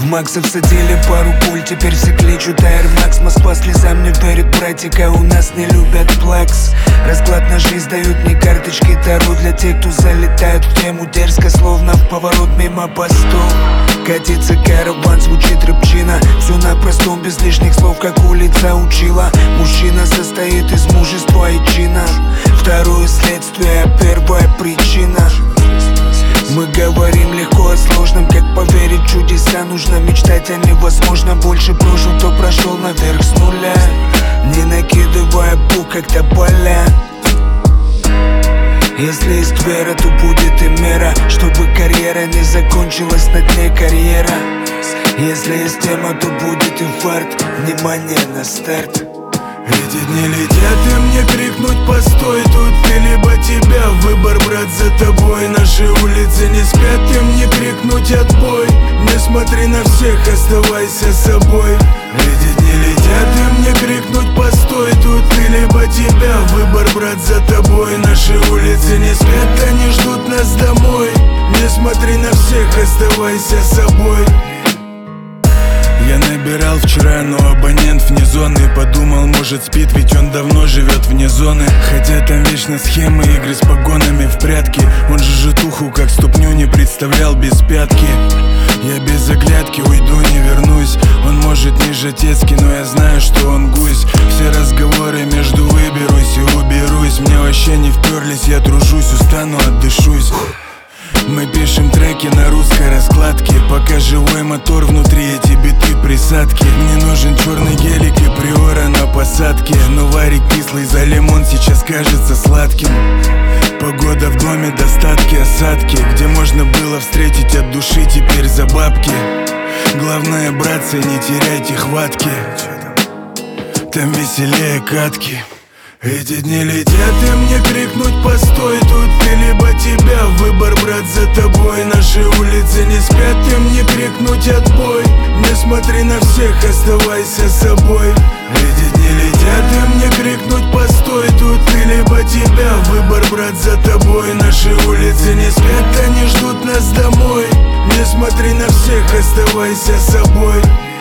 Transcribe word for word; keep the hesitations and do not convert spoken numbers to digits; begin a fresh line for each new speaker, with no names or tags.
Максов садили пару пуль, теперь все кличут Air Max. Москва слезам не верит, братика, у нас не любят плекс. Расклад на жизнь дают мне карточки Таро для тех, кто залетает в тему дерзко, словно в поворот мимо постов. Катится караван, звучит рыбчина, все на простом, без лишних слов, как улица учила. Мужчина состоит из мужества и чина, второе следствие, а первая причина. Мы говорим легко о сложном, как поверить в чудеса. Нужно мечтать о невозможном, больше прожил, кто прошел наверх с нуля, не накидывая бук, как тополя. Если есть вера, то будет и мера, чтобы карьера не закончилась на дне карьера. Если есть тема, то будет и фарт. Внимание на старт.
Эти дни летят, и мне крикнуть постой. Тут ты либо тебя, выбор, брат, за тобой. Наши улицы не спят, и мне крикнуть отбой. Не смотри на всех, оставайся собой. Эти дни летят, и мне крикнуть постой. Тут ты либо тебя, выбор, брат, за тобой. Наши улицы не спят, они ждут нас домой. Не смотри на всех, оставайся собой. Я набирал вчера, но абонент вне зоны. Подумал, может спит, ведь он давно живет вне зоны. Хотя там вечно схемы, игры с погонами в прятки. Он же житуху как ступню не представлял без пятки. Я без оглядки уйду, не вернусь. Он может не жатецкий, но я знаю, что он гусь. Все разговоры между выберусь и уберусь. Мне вообще не вперлись, я тружусь, устану, отдышусь. Мы пишем треки на русской раскладке, пока живой мотор внутри, эти биты присадки. Мне нужен черный гелик и приора на посадке. Но варик кислый за лимон сейчас кажется сладким. Погода в доме, достатки, осадки. Где можно было встретить от души, теперь за бабки. Главное, братцы, не теряйте хватки. Там веселее катки. Эти дни летят, и мне крикнуть постой. Тут ты либо тебя, выбор, брат, за тобой. Наши улицы не спят, и мне крикнуть отбой. Не смотри на всех, оставайся собой. Эти дни летят, и мне крикнуть постой. Тут ты либо тебя, выбор, брат, за тобой. Наши улицы не спят, они ждут нас домой. Не смотри на всех, оставайся собой.